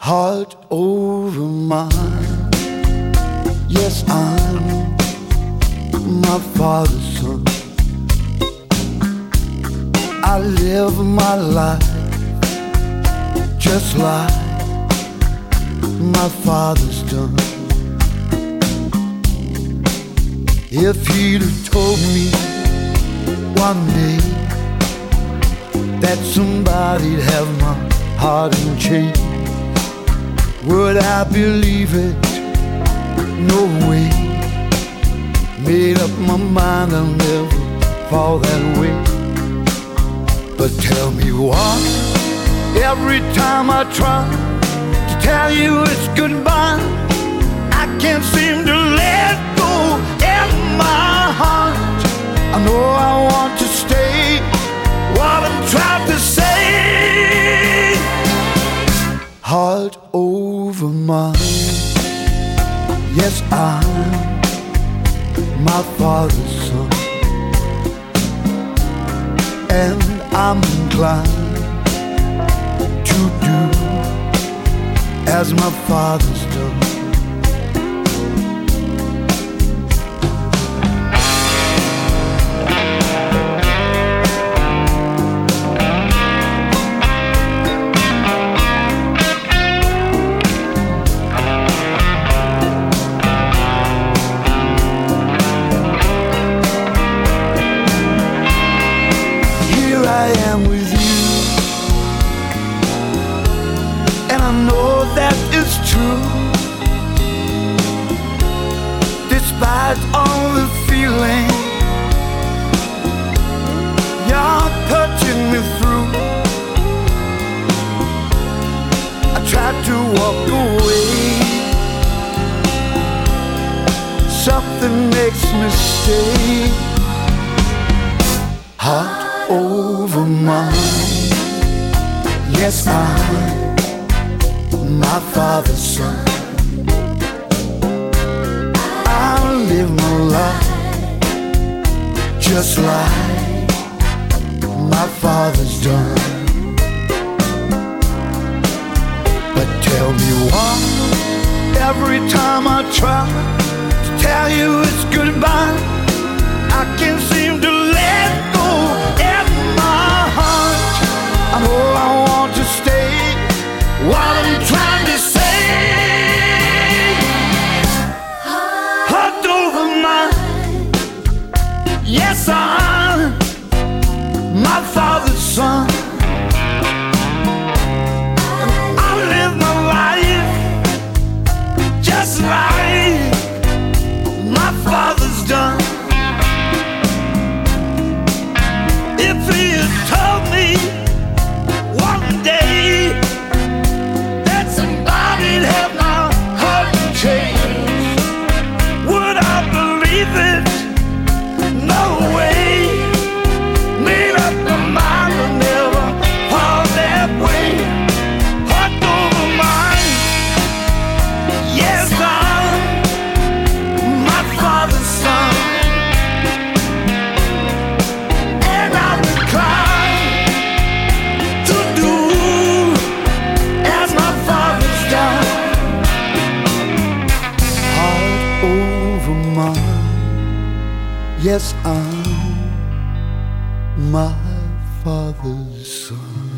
heart over mine. Yes, I'm my father's son. I live my life just like my father's done. If he'd have told me one day that somebody'd have my heart in chains, would I believe it? No way. Made up my mind I'll never fall that way. But tell me why, every time I try to tell you it's goodbye, I can't seem to let go in my heart. I know I want to stay, what I'm trying to say. Heart over mine. Yes, I'm my father's son, and I'm inclined to do as my father's done. I am with you, and I know that it's true. Despite all the feeling you're touching me through, I tried to walk away. Something makes me stay. Heart over mine. Yes, I'm my father's son. I live my life just like my father's done. But tell me why, every time I try to tell you it's goodbye, I can't seem to let go in my heart. I know I want to stay, what I'm trying to say. Heart over mine. Yes, I'm my father's son. I live my life just like my father's done. If he had told me one day that somebody'd have my heart changed, would I believe it? No way. Made up my mind to never fall that way. Heart over mine. Yes, I'm my father's son. Yes, I'm my father's son.